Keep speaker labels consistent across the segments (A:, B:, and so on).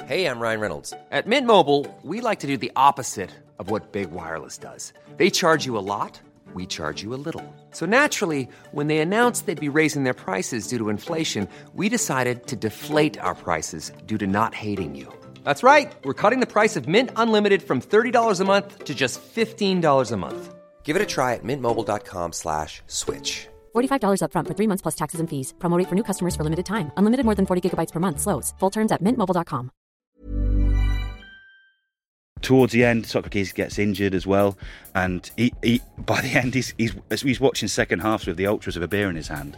A: Hey, I'm Ryan Reynolds. At Mint Mobile, we like to do the opposite of what Big Wireless does. They charge you a lot, we charge you a little. So naturally, when they announced they'd be raising their prices due to inflation, we decided to deflate our prices due to not hating you. That's right. We're cutting the price of Mint Unlimited from $30 a month to just $15 a month. Give it a try at mintmobile.com/switch.
B: $45 up front for 3 months plus taxes and fees. Promo rate for new customers for limited time. Unlimited more than 40 gigabytes per month. Slows full terms at mintmobile.com.
C: Towards the end, Socrates gets injured as well, and he by the end he's watching second halves with the ultras with a beer in his hand.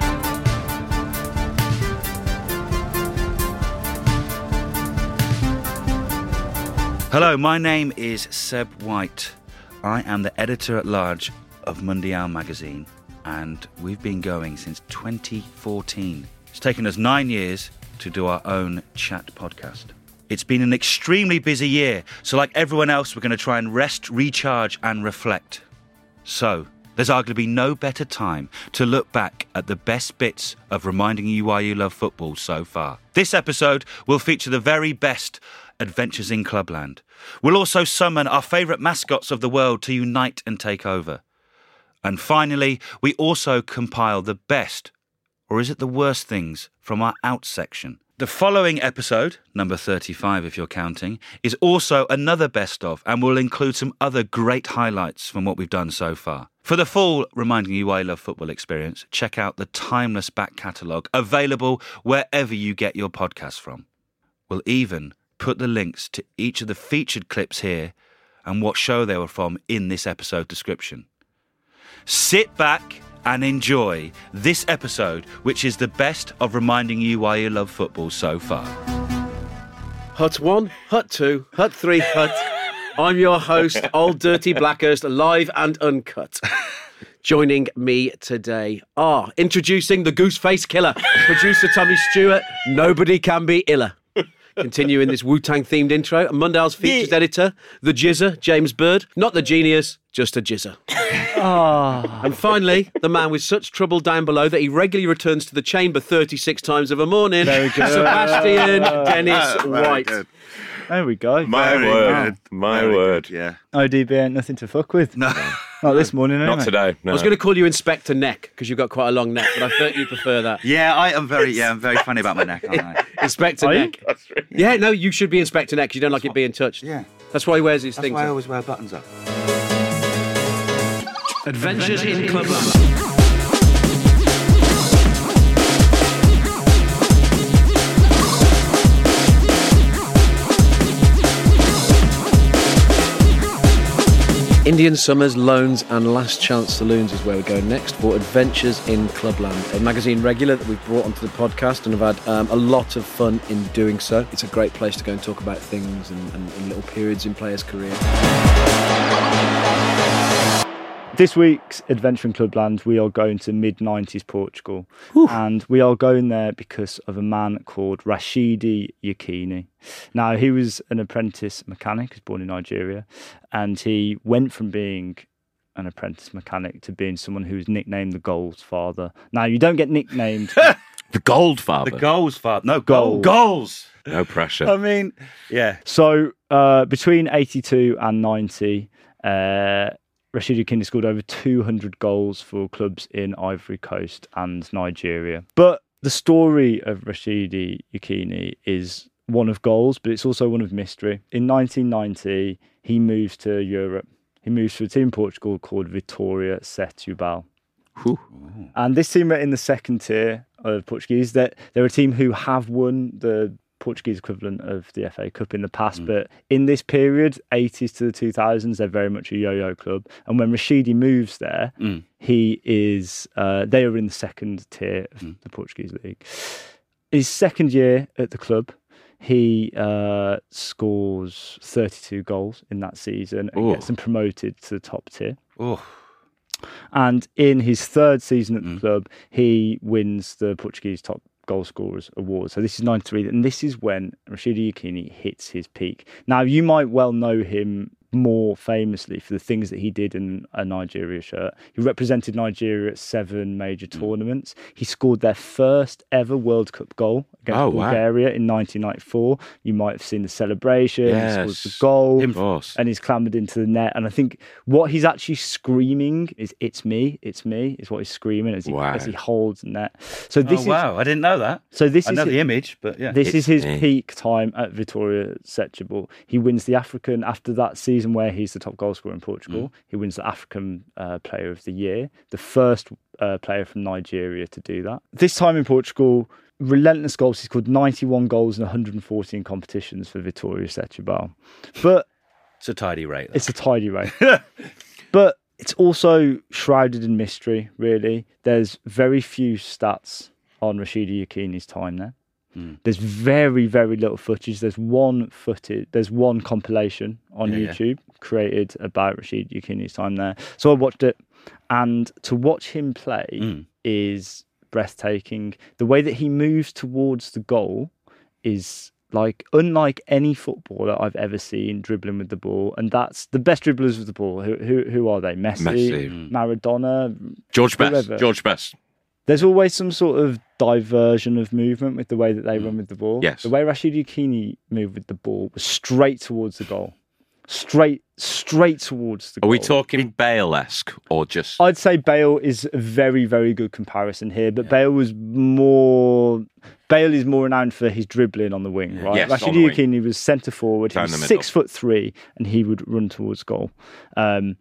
C: Hello, my name is Seb White. I am the editor-at-large of Mundial magazine, and we've been going since 2014. It's taken us 9 years to do our own chat podcast. It's been an extremely busy year, so like everyone else, we're going to try and rest, recharge and reflect. So, there's arguably no better time to look back at the best bits of reminding you why you love football so far. This episode will feature the very best adventures in Clubland. We'll also summon our favourite mascots of the world to unite and take over. And finally, we also compile the best, or is it the worst things, from our out section. The following episode, number 35 if you're counting, is also another best of and will include some other great highlights from what we've done so far. For the full Reminding You Why You Love Football experience, check out the timeless back catalogue available wherever you get your podcasts from. We'll even put the links to each of the featured clips here and what show they were from in this episode description. Sit back and enjoy this episode, which is the best of Reminding You Why You Love Football so far.
D: Hut 1, Hut 2, Hut 3, Hut. I'm your host, Old Dirty Blackhurst, live and uncut. Joining me today are introducing the Gooseface Killer, producer Tommy Stewart. Nobody can be iller. Continuing this Wu-Tang themed intro, Mundial's features editor, the Jizzer, James Bird. Not the genius, just a Jizzer. And finally, the man with such trouble down below that he regularly returns to the chamber 36 times of a morning, Sebastian Dennis White.
E: Good.
F: There we go.
E: My word.
C: Yeah.
F: ODB ain't nothing to fuck with.
C: No.
F: Not this morning, anyway.
E: Not today. No.
D: I was going to call you Inspector Neck because you've got quite a long neck, but I thought you prefer that.
C: Yeah, I'm very funny about my neck, aren't I?
D: Inspector Neck. Yeah, no, you should be Inspector Neck because you don't like it being touched.
C: Yeah.
D: That's why he wears his
C: That's
D: things.
C: why I always wear buttons up.
D: Adventures in Clubland. Indian Summers, Loans and Last Chance Saloons is where we're going next for Adventures in Clubland, a magazine regular that we've brought onto the podcast and have had a lot of fun in doing so. It's a great place to go and talk about things and little periods in players' careers.
F: This week's Adventure in Clubland, we are going to mid-90s Portugal. And we are going there because of a man called Rashidi Yekini. Now, he was an apprentice mechanic, he was born in Nigeria, and he went from being an apprentice mechanic to being someone who was nicknamed the Goals Father. Now, you don't get nicknamed...
E: The Goldfather.
C: The goals, father. No,
F: Goals.
C: Goals.
E: No pressure.
C: I mean, yeah.
F: So, between 82 and 90... Rashidi Yekini scored over 200 goals for clubs in Ivory Coast and Nigeria. But the story of Rashidi Yekini is one of goals, but it's also one of mystery. In 1990, he moves to Europe. He moves to a team in Portugal called Vitória Setúbal. And this team are in the second tier of Portuguese. They're a team who have won the Portuguese equivalent of the FA Cup in the past, but in this period, 80s to the 2000s, they're very much a yo-yo club. And when Rashidi moves there, they are in the second tier of the Portuguese league. His second year at the club, he scores 32 goals in that season and gets them promoted to the top tier. And in his third season at the club, he wins the Portuguese top goal scorers award. So this is 93, and this is when Rashidi Yekini hits his peak. Now, you might well know him more famously for the things that he did in a Nigeria shirt. He represented Nigeria at 7 major tournaments. He scored their first ever World Cup goal against Bulgaria in 1994. You might have seen the celebration. He scores the goal and he's clambered into the net. And I think what he's actually screaming is "It's me, it's me," is what he's screaming as he holds the net. So this
C: I didn't know that.
F: So this
C: I
F: is
C: know the image, but yeah.
F: This is his peak time at Vitória Setúbal. He wins the African, after that season where he's the top goal scorer in Portugal, he wins the African Player of the Year, the first player from Nigeria to do that. This time in Portugal, relentless goals. He scored 91 goals in 114 competitions for Vitória Setúbal. But
C: it's a tidy rate.
F: It's a tidy rate. But it's also shrouded in mystery, really. There's very few stats on Rashidi Yakini's time there. There's very, very little footage. There's one compilation on YouTube created about Rashid Yakini's time there. So I watched it, and to watch him play is breathtaking. The way that he moves towards the goal is unlike any footballer I've ever seen dribbling with the ball, and that's the best dribblers with the ball. Who are they? Messi. Maradona,
E: George Best.
F: There's always some sort of diversion of movement with the way that they run with the ball.
E: Yes.
F: The way Rashid Yakini moved with the ball was straight towards the goal. Straight towards the goal.
E: Are we talking Bale-esque or just...
F: I'd say Bale is a very, very good comparison here, but Bale is more renowned for his dribbling on the wing, right?
E: Yes,
F: Rashid Yakini was centre forward. He was 6'3", and he would run towards goal, and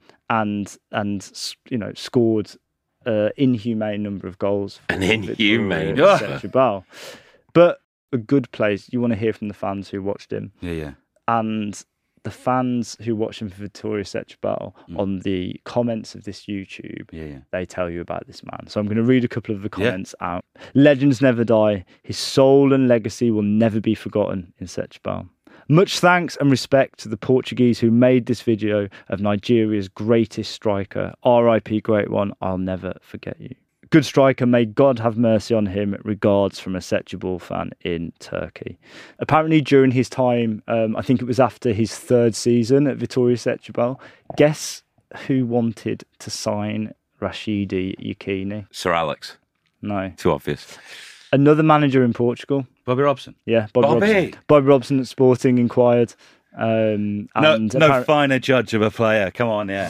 F: scored inhumane number of goals.
E: An inhumane.
F: But a good place. You want to hear from the fans who watched him.
C: Yeah.
F: And the fans who watch him for Vitória Setúbal on the comments of this YouTube, they tell you about this man. So I'm going to read a couple of the comments out. Legends never die. His soul and legacy will never be forgotten in Setúbal. Much thanks and respect to the Portuguese who made this video of Nigeria's greatest striker. R.I.P. great one. I'll never forget you. Good striker. May God have mercy on him. Regards from a Setúbal fan in Turkey. Apparently during his time, I think it was after his 3rd season at Vitória Setúbal, guess who wanted to sign Rashidi Yakini?
E: Sir Alex.
F: No.
E: Too obvious.
F: Another manager in Portugal.
C: Bobby Robson.
F: Yeah, Bobby Robson at Sporting inquired.
C: No finer judge of a player. Come on, yeah.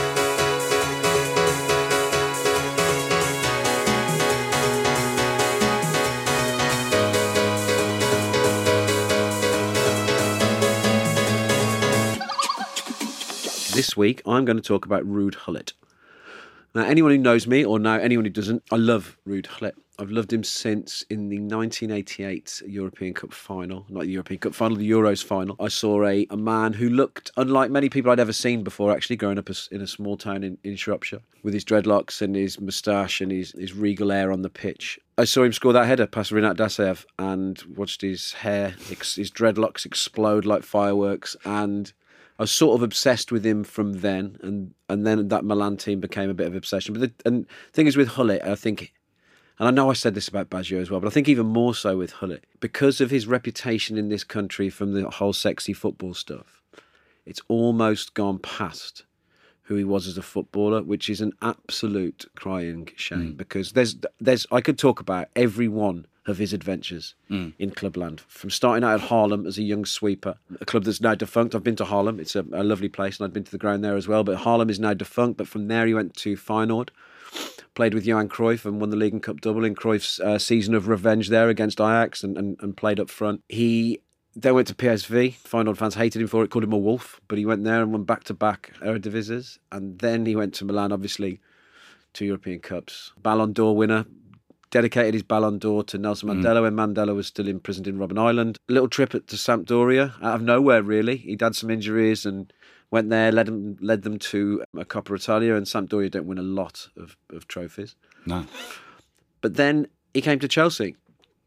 D: This week, I'm going to talk about Ruud Gullit. Now, anyone who knows me, or now anyone who doesn't, I love Ruud Gullit. I've loved him since in the 1988 European Cup final, not the European Cup final, the Euros final. I saw a man who looked unlike many people I'd ever seen before, actually, growing up in a small town in Shropshire, with his dreadlocks and his moustache and his regal air on the pitch. I saw him score that header past Rinat Dasaev and watched his hair, his dreadlocks explode like fireworks, and I was sort of obsessed with him from then, and then that Milan team became a bit of an obsession. But the thing is with Gullit, I think, and I know I said this about Baggio as well, but I think even more so with Gullit, because of his reputation in this country from the whole sexy football stuff, it's almost gone past who he was as a footballer, which is an absolute crying shame, because there's I could talk about every one of his adventures in clubland, from starting out at Haarlem as a young sweeper, a club that's now defunct. I've been to Haarlem. It's a lovely place, and I've been to the ground there as well, but Haarlem is now defunct. But from there he went to Feyenoord, played with Johan Cruyff and won the League and Cup double in Cruyff's season of revenge there against Ajax, and played up front. He then went to PSV. Feyenoord fans hated him for it, called him a wolf, but he went there and won back-to-back Eredivisie, and then he went to Milan, obviously 2 European Cups, Ballon d'Or winner, dedicated his Ballon d'Or to Nelson Mandela when Mandela was still imprisoned in Robben Island. A little trip to Sampdoria, out of nowhere really. He'd had some injuries and went there, led them to a Coppa Italia, and Sampdoria don't win a lot of trophies.
C: No.
D: But then he came to Chelsea.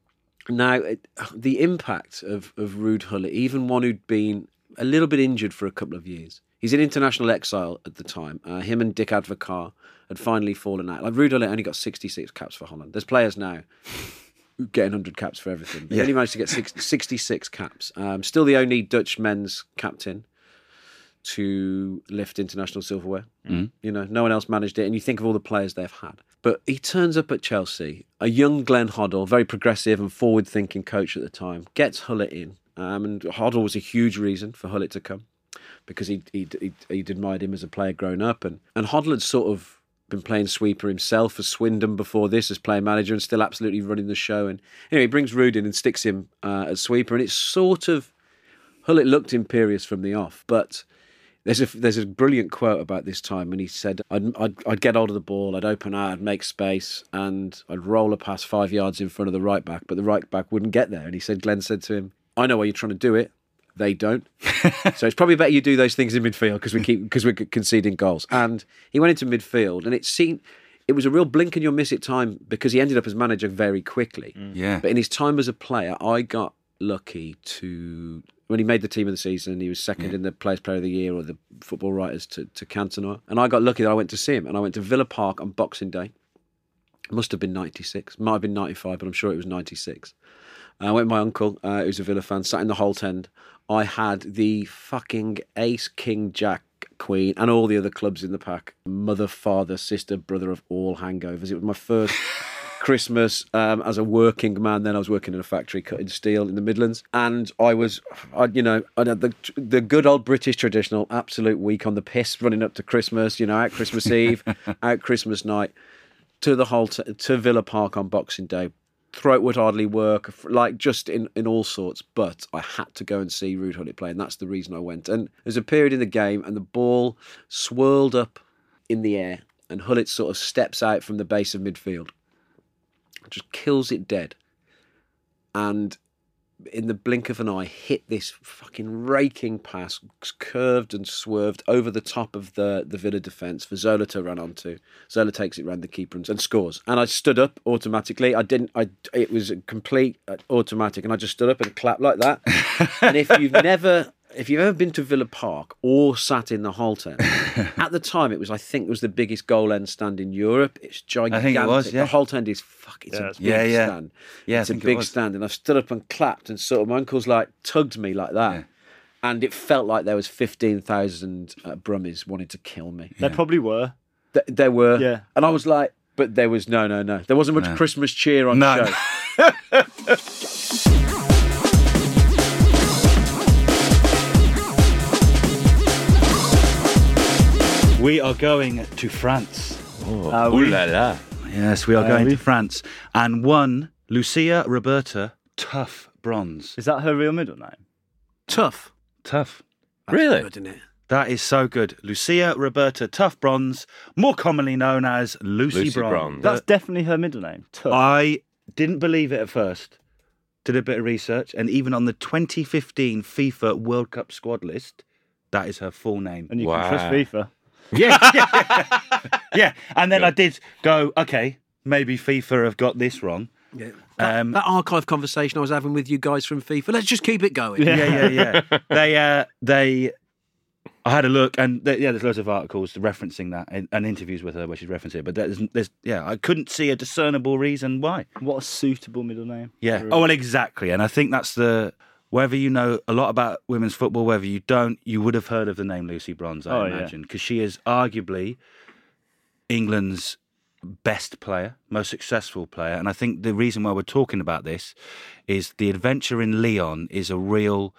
D: Now, the impact of Ruud Gullit, even one who'd been a little bit injured for a couple of years, he's in international exile at the time. Him and Dick Advocaat had finally fallen out. Like, Ruud Gullit only got 66 caps for Holland. There's players now who get 100 caps for everything. He only managed to get 66 caps. Still the only Dutch men's captain to lift international silverware. You know, no one else managed it. And you think of all the players they've had. But he turns up at Chelsea, a young Glenn Hoddle, very progressive and forward-thinking coach at the time, gets Hullett in. And Hoddle was a huge reason for Hullett to come because he'd admired him as a player growing up. And Hoddle had sort of been playing sweeper himself for Swindon before this as player manager and still absolutely running the show. And anyway, he brings Ruud in and sticks him as sweeper. And it's sort of, Hullett looked imperious from the off, but there's a brilliant quote about this time, and he said, I'd get hold of the ball, I'd open out, I'd make space, and I'd roll a pass 5 yards in front of the right back, but the right back wouldn't get there. And he said, Glenn said to him, I know why you're trying to do it. They don't. So it's probably better you do those things in midfield because we're conceding goals. And he went into midfield, and it was a real blink and you'll miss it time because he ended up as manager very quickly.
C: Yeah.
D: But in his time as a player, I got lucky to, when he made the team of the season, he was second in the Players Player of the Year or the Football Writers to Cantona. And I got lucky that I went to see him, and I went to Villa Park on Boxing Day. It must have been 96, might have been 95, but I'm sure it was 96. I went with my uncle, who's a Villa fan, sat in the Holt End. I had the fucking Ace, King, Jack, Queen, and all the other clubs in the pack. Mother, father, sister, brother of all hangovers. It was my first Christmas as a working man. Then I was working in a factory cutting steel in the Midlands, and I had the good old British traditional absolute week on the piss running up to Christmas. Out Christmas Eve, out Christmas night, to Villa Park on Boxing Day. Throat would hardly work, like just in all sorts, but I had to go and see Ruud Hullett play, and that's the reason I went. And there's a period in the game, and the ball swirled up in the air, and Hullett sort of steps out from the base of midfield, just kills it dead, and in the blink of an eye, hit this fucking raking pass, curved and swerved over the top of the Villa defence for Zola to run onto. Zola takes it round the keeper and scores. And I stood up automatically. It was a complete automatic, and I just stood up and clapped like that. And if you've ever been to Villa Park or sat in the Holt End, at the time I think it was the biggest goal end stand in Europe. It's gigantic.
C: I think it was, yeah.
D: The Holt End is it's a big stand.
C: Yeah,
D: it's a big stand, and I stood up and clapped, and sort of my uncle's like tugged me like that. Yeah. And it felt like there was 15,000 Brummies wanting to kill me.
F: There probably were.
D: There were.
F: Yeah.
D: And I was like, but there was no. There wasn't much Christmas cheer on the show.
C: We are going to France.
E: Oh, ooh la la.
C: Yes, we are going to France. And one, Lucia Roberta Tough Bronze.
F: Is that her real middle name?
D: Tough.
C: Tough.
D: That's
E: Really?
D: good, isn't it?
C: That is so good. Lucia Roberta Tough Bronze, more commonly known as Lucy Bronze.
F: That's definitely her middle name. Tough.
C: I didn't believe it at first. Did a bit of research, and even on the 2015 FIFA World Cup squad list, that is her full name.
F: And you can trust FIFA.
C: Yeah. And then I did go, okay, maybe FIFA have got this wrong.
D: Yeah. That archive conversation I was having with you guys from FIFA, let's just keep it going.
C: Yeah. I had a look, and there's loads of articles referencing that and interviews with her where she's referencing it. But I couldn't see a discernible reason why.
F: What a suitable middle name.
C: Yeah. Oh, well, exactly. And I think that's whether you know a lot about women's football, whether you don't, you would have heard of the name Lucy Bronze, I imagine, because she is arguably England's best player, most successful player. And I think the reason why we're talking about this is the adventure in Lyon is a real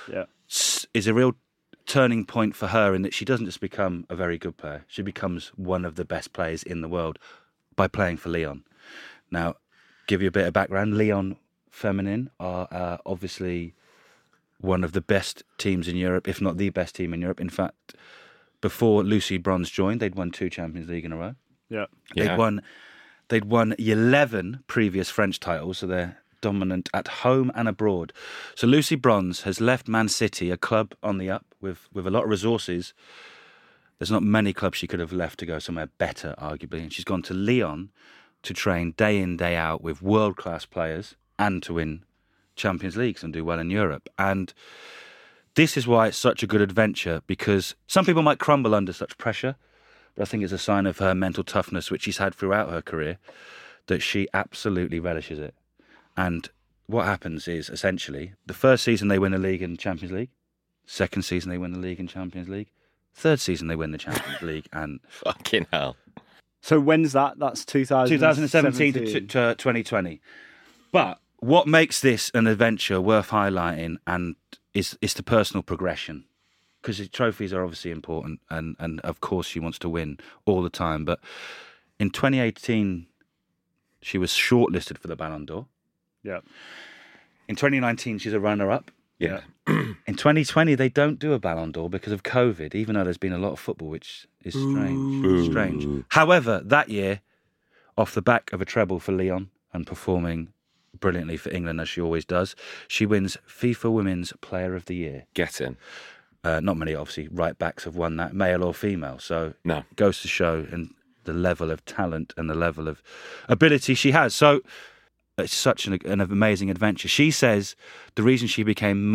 C: turning point for her in that she doesn't just become a very good player. She becomes one of the best players in the world by playing for Lyon. Now, give you a bit of background. Lyon Feminine are obviously one of the best teams in Europe, if not the best team in Europe. In fact, before Lucy Bronze joined, they'd won 2 Champions League in a row.
F: Yeah.
C: They'd won 11 previous French titles, so they're dominant at home and abroad. So Lucy Bronze has left Man City, a club on the up with a lot of resources. There's not many clubs she could have left to go somewhere better, arguably. And she's gone to Lyon to train day in, day out with world-class players and to win Champions Leagues and do well in Europe. And this is why it's such a good adventure, because some people might crumble under such pressure, but I think it's a sign of her mental toughness, which she's had throughout her career, that she absolutely relishes it. And what happens is, essentially, the first season they win the league and Champions League, Second season, they win the league and Champions League. Third season, they win the Champions League. And
E: Fucking hell.
F: So when's that? That's
C: 2017 to 2020. But what makes this an adventure worth highlighting and is the personal progression. Because the trophies are obviously important and of course she wants to win all the time. But in 2018, she was shortlisted for the Ballon d'Or.
F: Yeah.
C: In 2019, she's a runner-up.
E: Yeah.
C: In 2020, they don't do a Ballon d'Or because of COVID, even though there's been a lot of football, which is strange. However, that year, off the back of a treble for Lyon and performing brilliantly for England, as she always does, she wins FIFA Women's Player of the Year.
E: Get in.
C: Not many, obviously, right-backs have won that, male or female. So
E: No.
C: it goes to show and the level of talent and the level of ability she has. So it's such an amazing adventure. She says the reason she became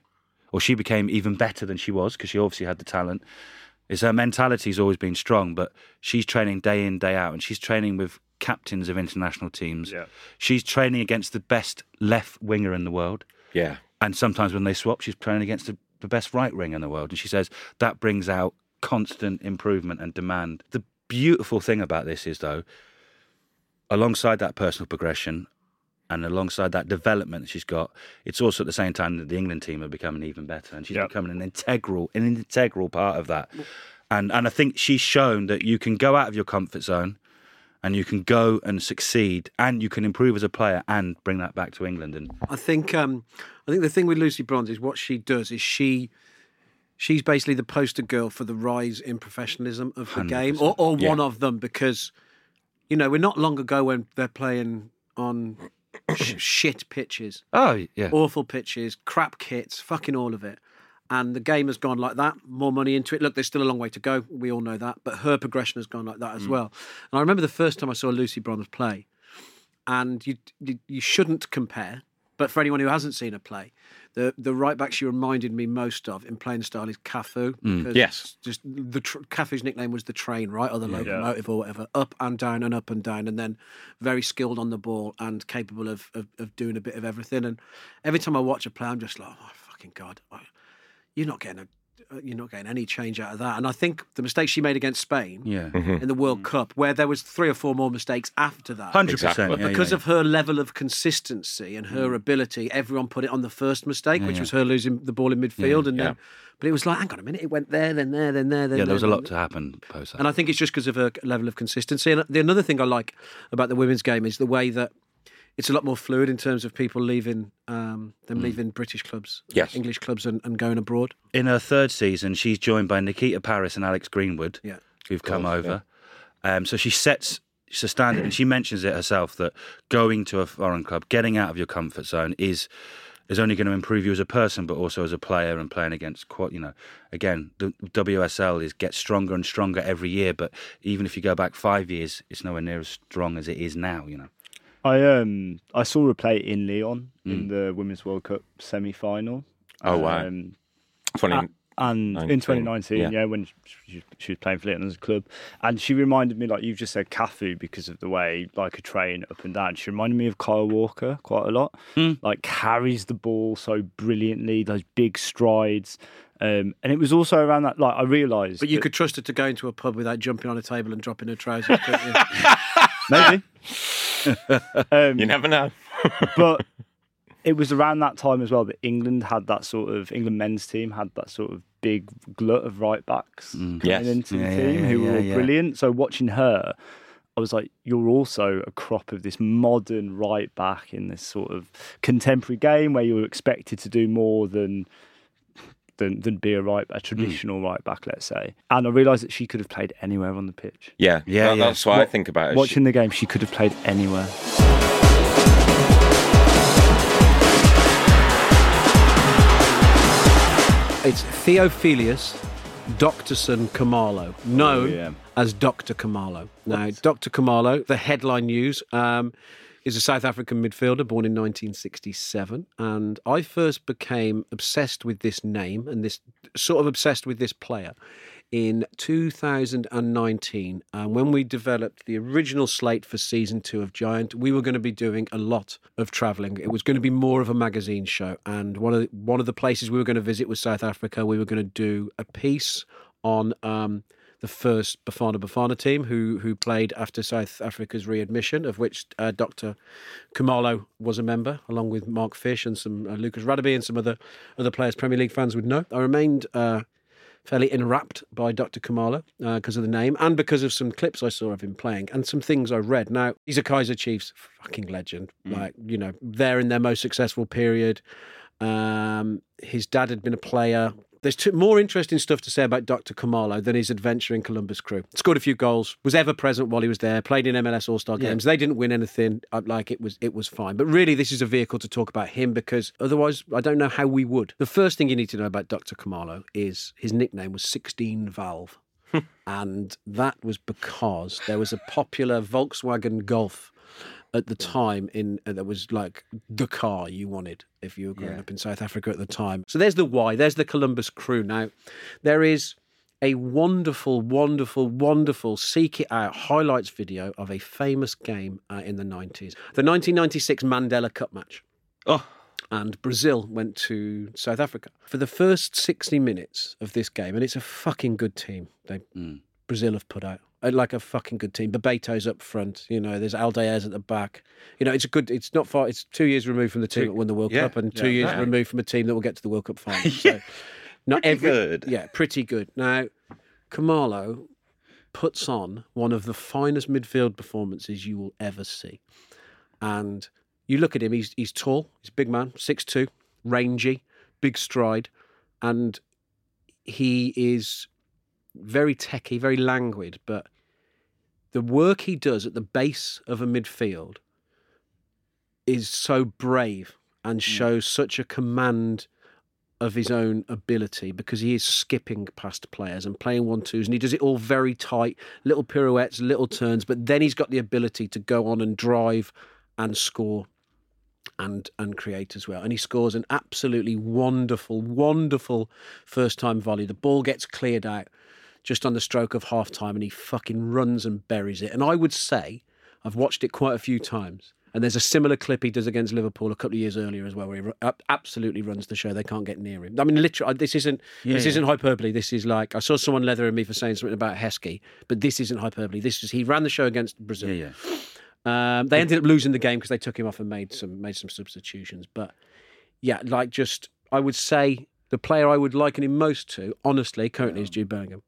C: even better than she was, because she obviously had the talent, is her mentality's always been strong, but she's training day in, day out, and she's training with captains of international teams.
F: Yeah.
C: She's training against the best left winger in the world.
E: Yeah.
C: And sometimes when they swap, she's training against the best right winger in the world. And she says that brings out constant improvement and demand. The beautiful thing about this is, though, alongside that personal progression, and alongside that development that she's got, it's also at the same time that the England team are becoming even better, and she's becoming an integral part of that. And I think she's shown that you can go out of your comfort zone, and you can go and succeed, and you can improve as a player, and bring that back to England. And
D: I think the thing with Lucy Bronze is what she does is she's basically the poster girl for the rise in professionalism of the game, or one of them, because we're not long ago when they're playing on shit pitches, awful pitches, crap kits, fucking all of it. And the game has gone like that, more money into it. Look, there's still a long way to go. We all know that. But her progression has gone like that as well. And I remember the first time I saw Lucy Bronze play, and you shouldn't compare, but for anyone who hasn't seen her play, the right back she reminded me most of in playing style is Cafu.
E: Yes.
D: Just Cafu's nickname was the train, right? Or the locomotive or whatever. Up and down and up and down. And then very skilled on the ball and capable of doing a bit of everything. And every time I watch her play, I'm just like, oh, fucking God. You're not getting any change out of that. And I think the mistake she made against Spain in the World Cup, where there was 3 or 4 more mistakes after that,
C: 100%.
D: but because of her level of consistency and her ability, everyone put it on the first mistake, which was her losing the ball in midfield. But it was like, hang on a minute, it went there, then there, then there, then there.
C: There was a lot to happen post that.
D: And I think it's just because of her level of consistency. And another thing I like about the women's game is the way that it's a lot more fluid in terms of people leaving leaving British clubs, English clubs, and going abroad.
C: In her third season, she's joined by Nikita Paris and Alex Greenwood, who've come over. Yeah. So she sets a standard, and she mentions it herself that going to a foreign club, getting out of your comfort zone, is only going to improve you as a person, but also as a player, and playing against, again, the WSL gets stronger and stronger every year. But even if you go back 5 years, it's nowhere near as strong as it is now.
F: I saw her play in Lyon in the Women's World Cup semi-final.
E: Oh, wow.
F: And in 2019, when she was playing for Lyon as a club. And she reminded me, like you've just said, Cafu, because of the way, like, a train up and down. She reminded me of Kyle Walker quite a lot. Like, carries the ball so brilliantly, those big strides. And it was also around that, like, I realised...
D: But you could trust her to go into a pub without jumping on a table and dropping her trousers, couldn't you?
F: Maybe.
E: You never know.
F: But it was around that time as well that England men's team had that sort of big glut of right backs coming into the team who were all brilliant. So watching her, I was like, you're also a crop of this modern right back in this sort of contemporary game where you're expected to do more than be a traditional right back, let's say. And I realised that she could have played anywhere on the pitch.
E: That's why I think about it.
F: Watching the game, she could have played anywhere.
D: It's Theophilus Doctorson Khumalo, known as Dr. Khumalo. Now, Dr. Khumalo, the headline news, is a South African midfielder born in 1967. And I first became obsessed with this name and this sort of obsessed with this player in 2019. And when we developed the original slate for season 2 of Giant, we were going to be doing a lot of travelling. It was going to be more of a magazine show. And one of the places we were going to visit was South Africa. We were going to do a piece on the first Bafana Bafana team who played after South Africa's readmission, of which Dr. Khumalo was a member, along with Mark Fish and some Lucas Radebe and some other players Premier League fans would know. I remained fairly enwrapped by Dr. Khumalo because of the name and because of some clips I saw of him playing and some things I read. Now, he's a Kaizer Chiefs fucking legend. Like, you know, they're in their most successful period. His dad had been a player. There's more interesting stuff to say about Dr. Khumalo than his adventure in Columbus Crew. Scored a few goals, was ever present while he was there, played in MLS All-Star games. They didn't win anything. It was fine. But really, this is a vehicle to talk about him because otherwise, I don't know how we would. The first thing you need to know about Dr. Khumalo is his nickname was 16 Valve. And that was because there was a popular Volkswagen Golf at the time that was like the car you wanted if you were growing up in South Africa at the time. So there's the why. There's the Columbus Crew. Now, there is a wonderful, wonderful, wonderful seek it out highlights video of a famous game in the 90s. The 1996 Mandela Cup match.
C: Oh.
D: And Brazil went to South Africa. For the first 60 minutes of this game, and it's a fucking good team Brazil have put out. Like a fucking good team. Bebeto's up front. You know, there's Aldaez at the back. You know, it's not far. It's 2 years removed from the team that won the World Cup and 2 years removed from a team that will get to the World Cup final. So, not pretty good. Yeah, pretty good. Now, Khumalo puts on one of the finest midfield performances you will ever see. And you look at him, he's tall, he's a big man, 6'2", rangy, big stride, and he is very techie, very languid, but the work he does at the base of a midfield is so brave and shows such a command of his own ability because he is skipping past players and playing 1-2s, and he does it all very tight, little pirouettes, little turns, but then he's got the ability to go on and drive and score and create as well. And he scores an absolutely wonderful, wonderful first-time volley. The ball gets cleared out just on the stroke of half-time, and he fucking runs and buries it. And I would say, I've watched it quite a few times, and there's a similar clip he does against Liverpool a couple of years earlier as well, where he absolutely runs the show. They can't get near him. I mean, literally, this isn't hyperbole. This is like, I saw someone leathering me for saying something about Heskey, but this isn't hyperbole. he ran the show against Brazil. They ended up losing the game because they took him off and made some substitutions. But yeah, I would say the player I would liken him most to, honestly, currently is Jude Bellingham.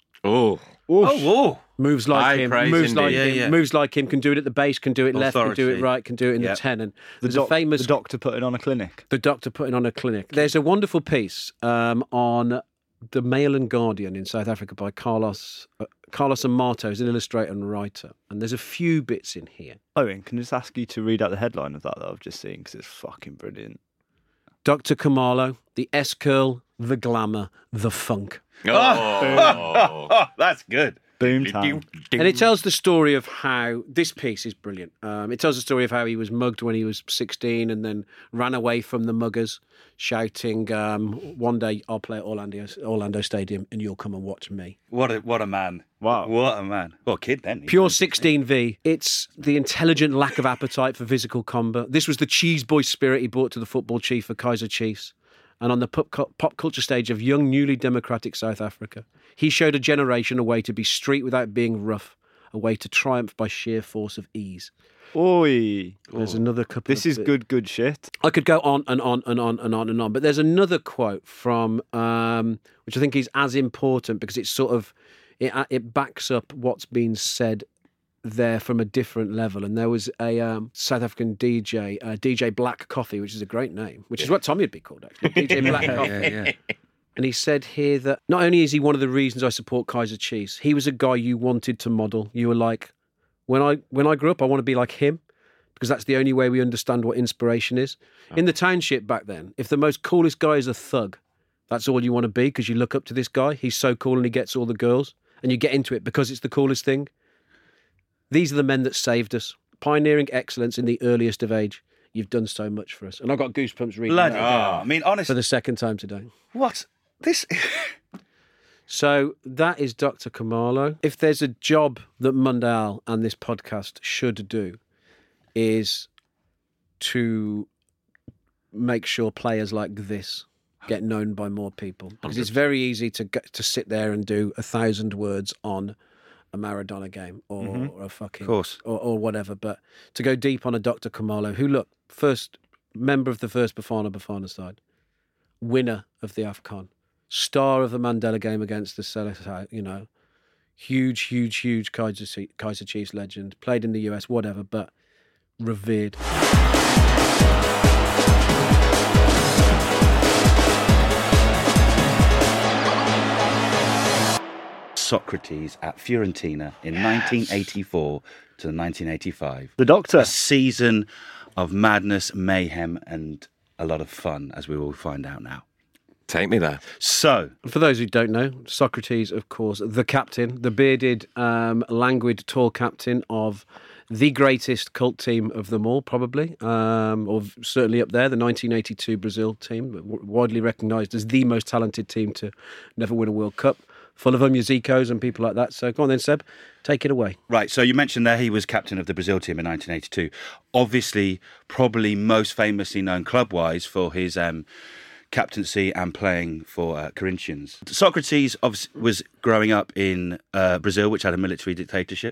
D: Moves like him, moves like him, can do it at the base, can do it left, can do it right, can do it in the 10. And there's a famous...
F: The doctor putting on a clinic.
D: There's a wonderful piece on the Mail and Guardian in South Africa by Carlos Amato, who's an illustrator and writer. And there's a few bits in here.
F: Owen, can I just ask you to read out the headline of that I've just seen, because it's fucking brilliant.
D: Dr. Khumalo, the S-curl, the glamour, the funk.
C: That's good.
F: Boomtown.
D: And it tells the story of how, this piece is brilliant. It tells the story of how he was mugged when he was 16 and then ran away from the muggers, shouting, one day I'll play at Orlando Stadium and you'll come and watch me.
C: What a man.
F: Wow.
C: What a man. Well, kid then.
D: Pure 16V. It's the intelligent lack of appetite for physical combat. This was the cheese boy spirit he brought to the football chief for Kaizer Chiefs. And on the pop culture stage of young, newly democratic South Africa, he showed a generation a way to be street without being rough, a way to triumph by sheer force of ease.
F: Oi.
D: There's another couple
F: This is good shit.
D: I could go on and on and on and on and on, but there's another quote from, which I think is as important because it's sort of, it backs up what's been said there from a different level. And there was a South African DJ, DJ Black Coffee, which is a great name, which is what Tommy would be called, actually. DJ Black Coffee. And he said here that not only is he one of the reasons I support Kaizer Chiefs, he was a guy you wanted to model. You were like, when I grew up, I want to be like him because that's the only way we understand what inspiration is. In the township back then, if the most coolest guy is a thug, that's all you want to be because you look up to this guy. He's so cool and he gets all the girls and you get into it because it's the coolest thing. These are the men that saved us. Pioneering excellence in the earliest of age. You've done so much for us. And I got goosebumps reading that
C: I mean, honestly.
D: for the second time today.
C: What? This...
D: So that is Dr. Khumalo. If there's a job that Mundial and this podcast should do, is to make sure players like this get known by more people. Because it's very easy to sit there and do 1,000 words on a Maradona game or a fucking...
C: Of course.
D: Or whatever. But to go deep on a Dr. Khumalo, who, look, first member of the first Bafana side, winner of the AFCON, star of the Mandela game against the Selecao, you know, huge Kaiser Chiefs legend, played in the US, whatever, but revered.
C: Socrates at Fiorentina in 1984 to 1985.
F: The Doctor.
C: A season of madness, mayhem, and a lot of fun, as we will find out now.
E: Take me there.
C: So,
D: For those who don't know, Socrates, of course, the captain, the bearded, languid, tall captain of the greatest cult team of them all, probably, or certainly up there, the 1982 Brazil team, widely recognised as the most talented team to never win a World Cup, full of Zicos and people like that. So go on then, Seb, take it away.
C: right, so you mentioned there he was captain of the Brazil team in 1982. Obviously, probably most famously known club-wise for his captaincy and playing for Corinthians. Socrates was growing up in Brazil, which had a military dictatorship.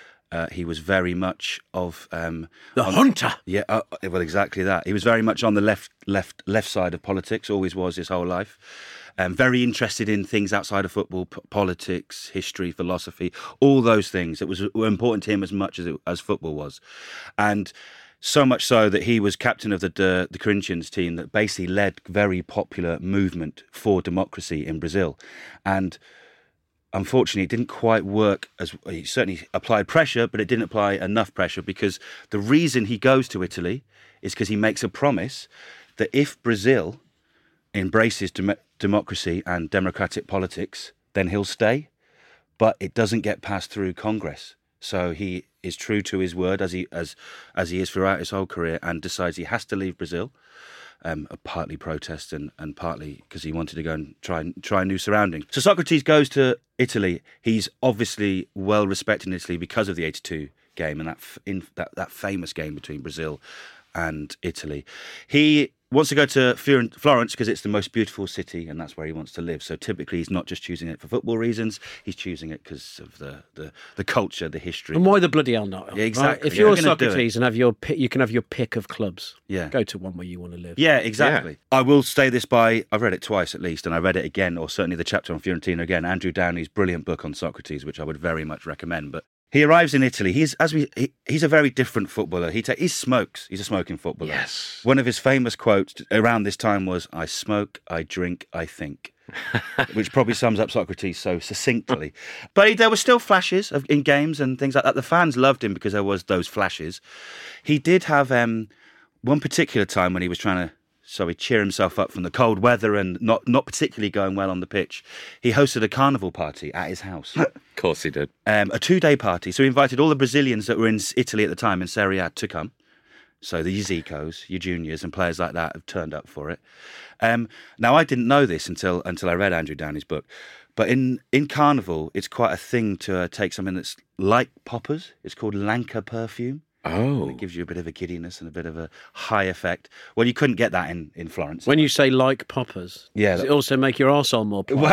C: He was very much of
D: The junta.
C: Yeah, well, exactly that. He was very much on the left side of politics. Always was his whole life. Very interested in things outside of football, politics, history, philosophy, all those things that were important to him as much as football was, and so much so that he was captain of the Corinthians team that basically led very popular movement for democracy in Brazil, and unfortunately, it didn't quite work as he certainly applied pressure, but it didn't apply enough pressure because the reason he goes to Italy is because he makes a promise that if Brazil embraces democracy and democratic politics, then he'll stay. But it doesn't get passed through Congress. So he is true to his word as he is throughout his whole career and decides he has to leave Brazil. Partly protest and partly because he wanted to go and try new surroundings. So Socrates goes to Italy. He's obviously well respected in Italy because of the 82 game and that famous game between Brazil and Italy. He wants to go to Florence because it's the most beautiful city and that's where he wants to live. So typically he's not just choosing it for football reasons, he's choosing it because of the culture, the history.
D: And why the bloody hell not?
C: Yeah, exactly.
D: Right? If you're
C: If you're gonna do
D: Socrates and you can have your pick of clubs,
C: Yeah.
D: go to one where you want to live.
C: Yeah, exactly. Yeah. I will say this I've read it twice at least, and I read it again, or certainly the chapter on Fiorentina again, Andrew Downey's brilliant book on Socrates, which I would very much recommend. But he arrives in Italy. He's a very different footballer. He smokes. He's a smoking footballer.
E: Yes.
C: One of his famous quotes around this time was, "I smoke, I drink, I think," which probably sums up Socrates so succinctly. But there were still flashes in games and things like that. The fans loved him because there was those flashes. He did have one particular time when he was trying to cheer himself up from the cold weather and not particularly going well on the pitch. He hosted a carnival party at his house.
E: Of course he did.
C: A 2-day party. So he invited all the Brazilians that were in Italy at the time in Serie A to come. So the Zicos, your juniors and players like that have turned up for it. Now, I didn't know this until I read Andrew Downey's book. But in Carnival, it's quite a thing to take something that's like poppers. It's called Lanka perfume.
E: Oh.
C: It gives you a bit of a giddiness and a bit of a high effect. Well, you couldn't get that in Florence.
D: When you say like poppers,
C: Yeah,
D: does it also make your arsehole more pliable?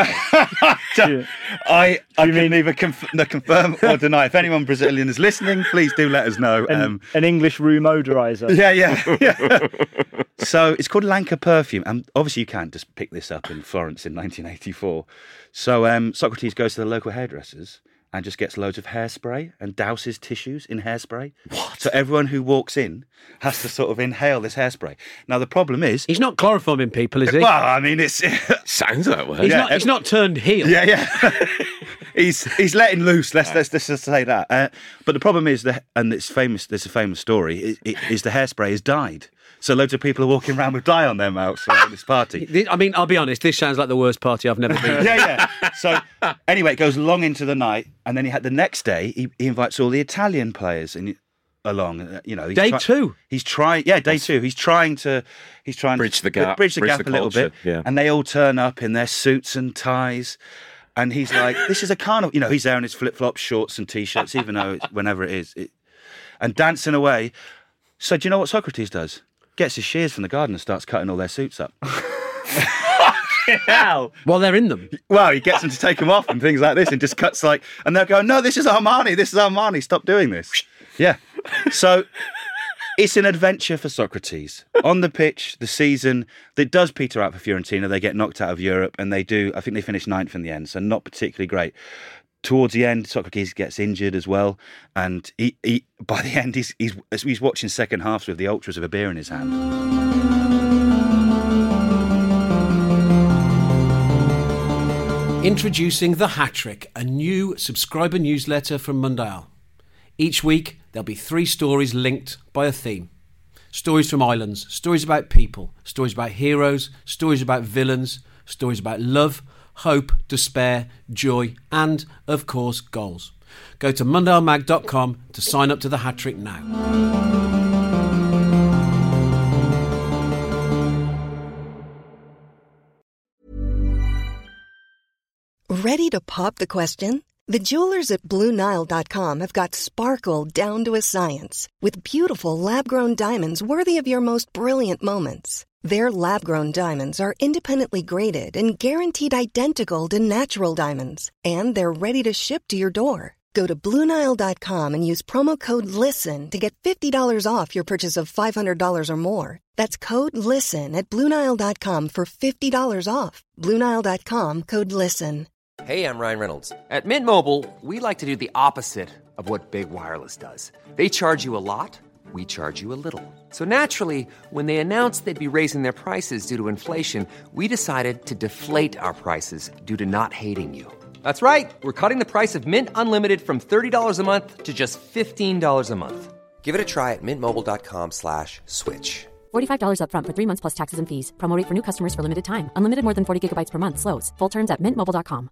C: I can neither confirm or deny. If anyone Brazilian is listening, please do let us know.
F: An English room odorizer.
C: Yeah. So it's called Lanka perfume. And obviously you can't just pick this up in Florence in 1984. So Socrates goes to the local hairdressers and just gets loads of hairspray and douses tissues in hairspray. What? So everyone who walks in has to sort of inhale this hairspray. Now, the problem is...
D: He's not chloroforming people, is he?
C: Well, I mean, it's...
E: Sounds that way.
D: He's not turned heel.
C: Yeah. He's letting loose. Let's just say that. But the problem is that, and it's famous. There's a famous story. Is the hairspray is dyed. So loads of people are walking around with dye on their mouths around this party.
D: I mean, I'll be honest. This sounds like the worst party I've never been to.
C: Yeah. So anyway, it goes long into the night, and then the next day he invites all the Italian players along.
D: Day two.
C: He's trying. Yeah, day two. He's trying to
E: bridge the gap.
C: Bridge the gap a little bit.
E: Yeah.
C: And they all turn up in their suits and ties. And he's like, this is a carnival. You know, he's there in his flip-flops, shorts and T-shirts, even though it's whenever it is. And dancing away. So do you know what Socrates does? Gets his shears from the garden and starts cutting all their suits up. Hell.
D: While they're in them.
C: Well, he gets them to take them off and things like this and just cuts like... And they'll go, no, this is Armani, stop doing this. Yeah. So it's an adventure for Socrates. On the pitch, the season, that does peter out for Fiorentina. They get knocked out of Europe and I think they finish 9th in the end, so not particularly great. Towards the end, Socrates gets injured as well. And he by the end, he's watching second halves with the ultras with a beer in his hand.
G: Introducing The Hat-Trick, a new subscriber newsletter from Mundial. Each week, there'll be 3 stories linked by a theme. Stories from islands, stories about people, stories about heroes, stories about villains, stories about love, hope, despair, joy, and, of course, goals. Go to mundialmag.com to sign up to The Hat-Trick now.
H: Ready to pop the question? The jewelers at BlueNile.com have got sparkle down to a science with beautiful lab-grown diamonds worthy of your most brilliant moments. Their lab-grown diamonds are independently graded and guaranteed identical to natural diamonds, and they're ready to ship to your door. Go to BlueNile.com and use promo code LISTEN to get $50 off your purchase of $500 or more. That's code LISTEN at BlueNile.com for $50 off. BlueNile.com, code LISTEN.
A: Hey, I'm Ryan Reynolds. At Mint Mobile, we like to do the opposite of what Big Wireless does. They charge you a lot, we charge you a little. So naturally, when they announced they'd be raising their prices due to inflation, we decided to deflate our prices due to not hating you. That's right. We're cutting the price of Mint Unlimited from $30 a month to just $15 a month. Give it a try at mintmobile.com/switch.
B: $45 up front for 3 months plus taxes and fees. Promo rate for new customers for limited time. Unlimited more than 40 gigabytes per month. Slows full terms at mintmobile.com.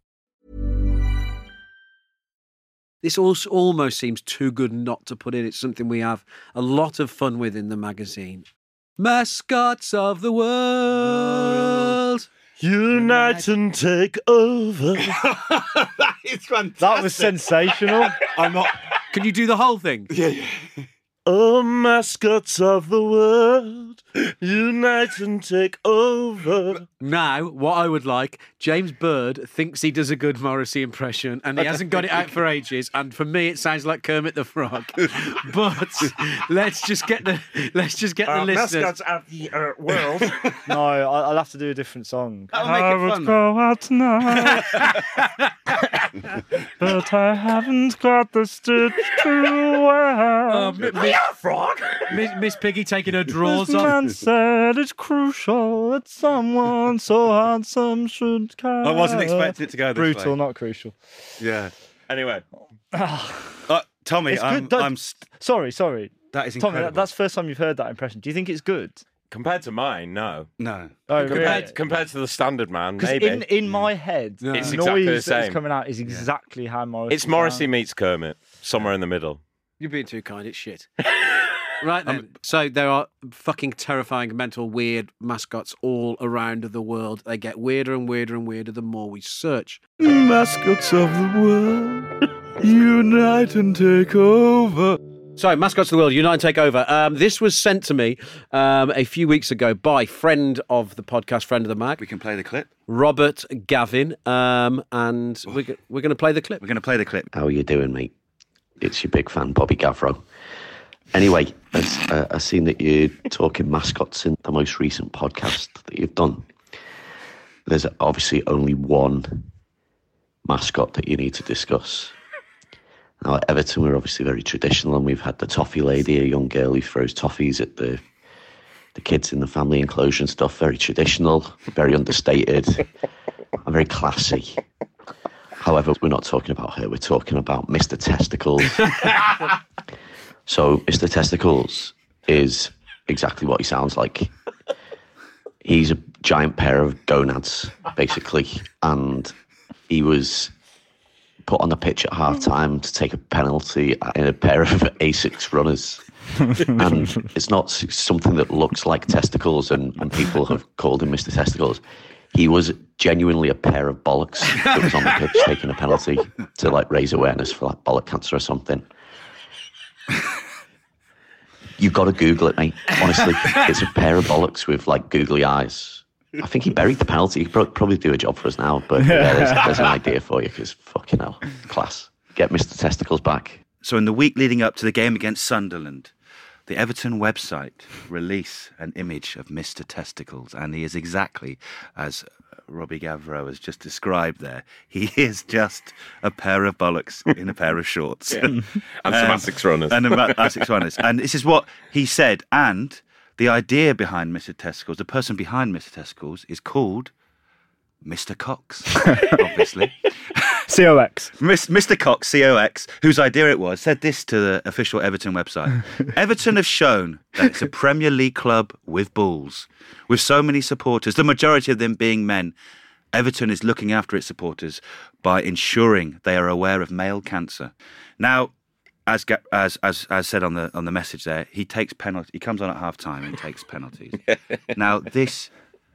D: This also almost seems too good not to put in. It's something we have a lot of fun with in the magazine. Mascots of the world.
I: Unite and take over.
E: That is fantastic.
F: That was sensational.
E: I'm not.
D: Can you do the whole thing?
E: Yeah.
I: Oh, mascots of the world, unite and take over.
D: Now, what I would like, James Bird thinks he does a good Morrissey impression and he hasn't got it out for ages, and for me it sounds like Kermit the Frog. But let's just get the listeners.
I: Mascots of the world.
F: No, I'll have to do a different song.
C: That'll make it
F: I would
C: fun.
F: go out tonight, but I haven't got the stitch to wear.
D: Frog. Miss Piggy taking her drawers
F: This
D: off.
F: man said it's crucial that someone so handsome should care.
C: I wasn't expecting it to go this
F: Brutal,
C: way.
F: not crucial.
C: Yeah.
E: Anyway,
C: Tommy,
F: It's good. Sorry.
C: that is
F: Tommy,
C: incredible.
F: that's the first time you've heard that impression. Do you think it's good?
E: compared to mine, no.
C: No.
F: Oh,
E: Compared to the standard man,
F: Because
E: maybe.
F: in my head,
E: It's
F: the
E: exactly
F: noise
E: the
F: that's
E: same.
F: coming out is exactly how Morrissey
E: It's Morrissey
F: sounds.
E: meets Kermit, somewhere in the middle.
D: You're being too kind, it's shit. Right then. So there are fucking terrifying, mental, weird mascots all around the world. They get weirder and weirder and weirder the more we search.
I: Mascots of the world, unite and take over.
D: So, Mascots of the World, Unite and Take Over. This was sent to me a few weeks ago by friend of the podcast, friend of the mag,
C: We can play the clip.
D: Robert Gavin, and we're going to play the clip.
C: We're going to play the clip.
J: How are you doing, mate? It's your big fan, Bobby Gavro. Anyway, I've seen that you're talking mascots in the most recent podcast that you've done. There's obviously only one mascot that you need to discuss. Now, at Everton, we're obviously very traditional, and we've had the toffee lady, a young girl who throws toffees at the kids in the family enclosure and stuff. Very traditional, very understated, and very classy. However, we're not talking about her. We're talking about Mr. Testicles. So, Mr. Testicles is exactly what he sounds like. He's a giant pair of gonads, basically, and he was put on the pitch at half-time to take a penalty in a pair of Asics runners. And it's not something that looks like testicles, and people have called him Mr. Testicles. He was genuinely a pair of bollocks that was on the pitch taking a penalty to like raise awareness for like bollock cancer or something. You've got to Google it, mate. Honestly, it's a pair of bollocks with like googly eyes. I think he buried the penalty. He could probably do a job for us now, but yeah, there's an idea for you because fucking hell, class. Get Mr. Testicles back.
C: So in the week leading up to the game against Sunderland, the Everton website release an image of Mr. Testicles, and he is exactly as Robbie Gavro has just described there. He is just a pair of bollocks in a pair of shorts.
E: And some Asics runners.
C: And Asics runners. And this is what he said. And the idea behind Mr. Testicles, the person behind Mr. Testicles, is called Mr. Cox, obviously.
F: COX.
C: Mr. Cox, COX, whose idea it was, said this to the official Everton website. Everton have shown that it's a Premier League club with balls. With so many supporters, the majority of them being men, Everton is looking after its supporters by ensuring they are aware of male cancer. Now, as said on the message there, he takes penalty. He comes on at half time and takes penalties. Now, this...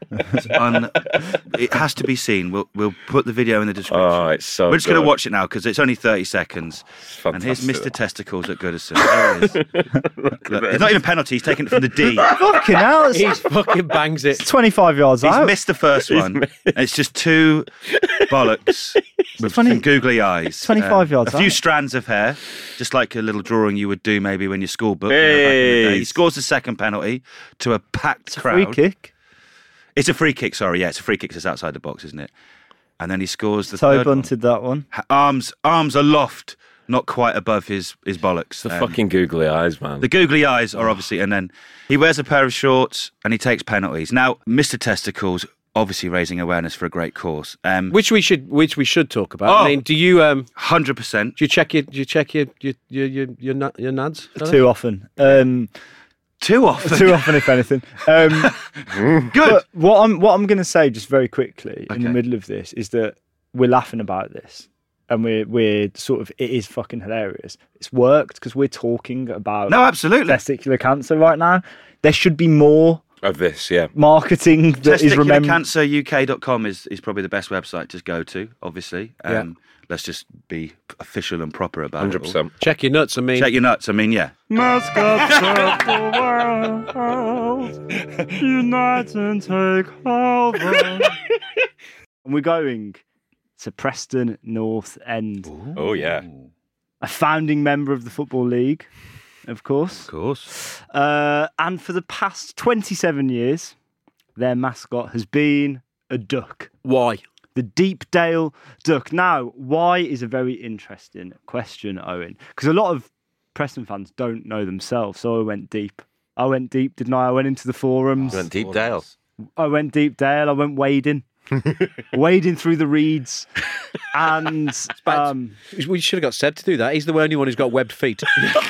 C: it has to be seen. We'll put the video in the description.
E: Oh, it's so
C: We're just going to
E: good.
C: watch it now because it's only 30 seconds. And here's Mr. Testicles at Goodison. There it is. Look, it's not even a penalty. He's taken it from the D.
F: Fucking hell.
G: He fucking bangs it.
F: It's 25 yards
C: He's
F: out.
C: missed the first one. And it's just two bollocks with some googly eyes.
F: 25 yards
C: A few
F: out.
C: strands of hair, just like a little drawing you would do maybe when your school book.
E: Hey.
C: Back in the day. He scores the second penalty to a packed crowd.
F: Free kick.
C: It's a free kick, sorry. Yeah, it's a free kick. It's outside the box, isn't it? And then he scores the
F: Toe
C: third one.
F: bunted that one.
C: Arms aloft, not quite above his bollocks.
E: The fucking googly eyes, man.
C: The googly eyes are obviously, and then he wears a pair of shorts and he takes penalties. Now, Mr. Testicles, obviously raising awareness for a great cause.
G: Which we should talk about.
C: Oh.
G: I mean, do you
C: 100%.
G: do you check your nads?
F: Too often.
C: Too often.
F: Too often, if anything.
C: Good.
F: But what I'm going to say, just very quickly, in the
C: Okay.
F: middle of this, is that we're laughing about this, and we're sort of, it is fucking hilarious. It's worked because we're talking about
C: No, absolutely.
F: testicular cancer right now. There should be more
E: Of this, yeah.
F: marketing that is remembered.
C: TesticularCancerUK.com is probably the best website to go to, obviously.
G: Yeah.
C: Let's just be official and proper about it.
E: 100%.
G: Check your nuts. I mean,
C: Check your nuts. I mean, yeah.
F: Mascots of the world, unite and take over. And we're going to Preston North End,
E: Oh, yeah.
F: a founding member of the Football League, of course.
C: Of course.
F: And for the past 27 years, their mascot has been a duck.
G: why?
F: The Deepdale Duck. Now, why is a very interesting question, Owen, because a lot of Preston fans don't know themselves. So I went deep. I went deep, didn't I? I went into the forums.
E: You went deep Dale.
F: I went deep Dale. I went wading. Wading through the reeds. And
G: We should have got Seb to do that. He's the only one who's got webbed feet.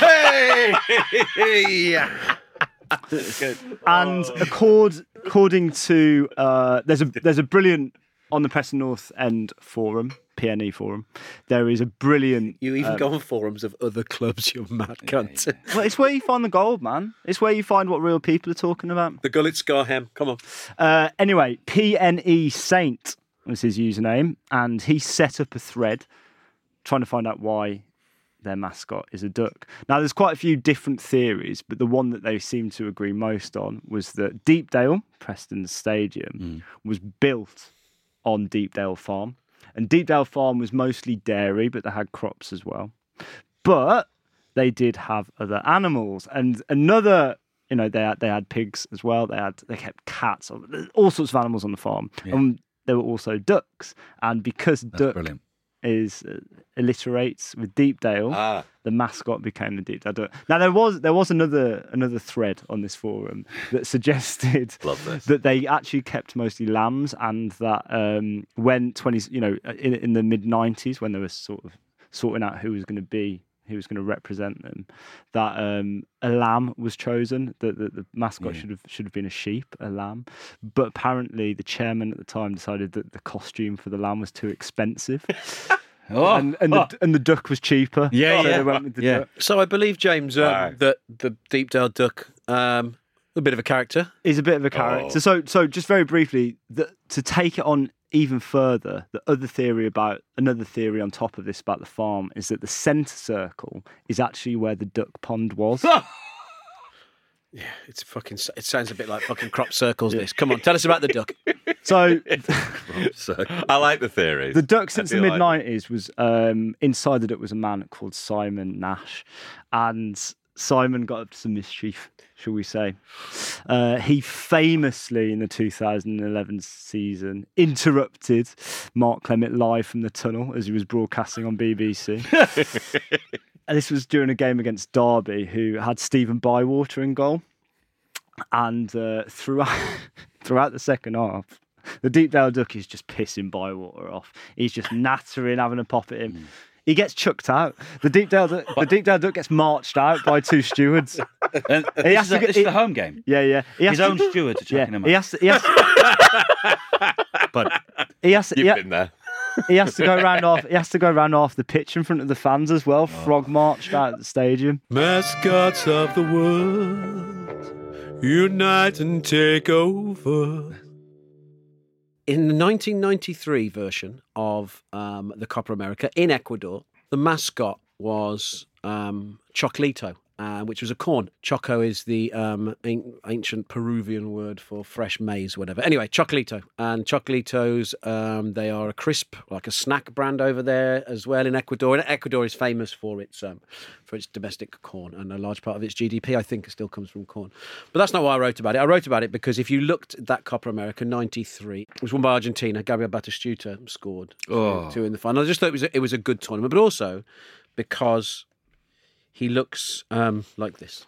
F: and according to there's a brilliant on the Preston North End forum, PNE forum. There is a brilliant.
G: You even go on forums of other clubs, you mad cunt.
F: Well, it's where you find the gold, man. It's where you find what real people are talking about.
G: The Gullet Scarham. Come on.
F: Anyway, PNE Saint was his username, and he set up a thread trying to find out why their mascot is a duck. Now, there's quite a few different theories, but the one that they seem to agree most on was that Deepdale, Preston's stadium, was built on Deepdale Farm. And Deepdale Farm was mostly dairy, but they had crops as well. But they did have other animals. And another, they had pigs as well. They kept cats, all sorts of animals on the farm.
C: Yeah.
F: And there were also ducks. And because duck
C: brilliant.
F: is alliterates with Deepdale, the mascot became the Deepdale Duck. Now there was another thread on this forum that suggested that they actually kept mostly lambs, and that when in the mid 90s, when they were sort of sorting out who was going to represent them, that a lamb was chosen. The mascot should have been a sheep, a lamb. But apparently the chairman at the time decided that the costume for the lamb was too expensive. And the duck was cheaper.
C: Yeah,
F: so
C: yeah.
F: they went with the duck.
G: So I believe, James, that the Deepdale Duck A bit of a character.
F: He's a bit of a character.
E: Oh.
F: So just very briefly, to take it on even further, another theory on top of this about the farm is that the centre circle is actually where the duck pond was.
G: Yeah, it sounds a bit like fucking crop circles, this. Come on, tell us about the duck.
F: So
E: I like the theories.
F: the duck since
E: I
F: the
E: do
F: mid-90s was, inside the duck was a man called Simon Nash. And Simon got up to some mischief, shall we say. He famously, in the 2011 season, interrupted Mark Clement live from the tunnel as he was broadcasting on BBC. And this was during a game against Derby, who had Stephen Bywater in goal. And throughout the second half, the Deepdale Duck is just pissing Bywater off. He's just nattering, having a pop at him. He gets chucked out. The Deepdale Duck gets marched out by two stewards.
C: And this is the home game.
F: Yeah.
C: His own stewards are chucking him out.
E: You've been there.
F: He has to go round off. He has to go round off the pitch in front of the fans as well. Frog marched out of the stadium.
G: Mascots of the world, unite and take over. In the 1993 version of the Copa America in Ecuador, the mascot was Choclito, which was a corn. Choco is the ancient Peruvian word for fresh maize, whatever. Anyway, Choclito. And Choclitos, they are a crisp, like a snack brand over there as well in Ecuador. And Ecuador is famous for its domestic corn, and a large part of its GDP, I think, still comes from corn. But that's not why I wrote about it. I wrote about it because if you looked at that Copa America 93, it was won by Argentina. Gabriel Batistuta scored two in the final. I just thought it was a good tournament, but also because he looks like this.